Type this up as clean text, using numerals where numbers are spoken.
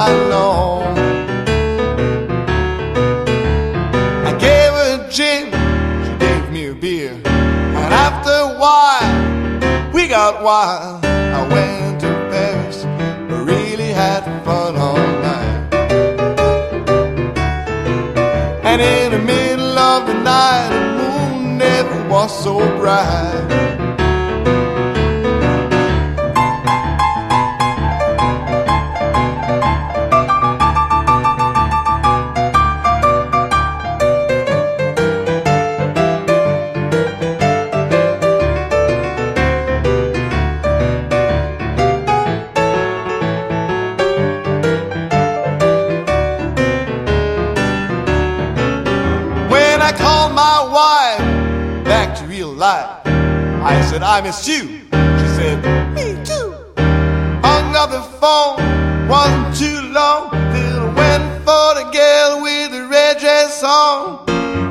night long. I gave her gin, she gave me a beer, and after a while we got wild. I went to Paris, really had fun all night. And in the middle of the night, the moon never was so bright. I called my wife back to real life. I said, I miss you. She said, me too. Hung up the phone, wasn't too long till I went for the girl with the red dress on.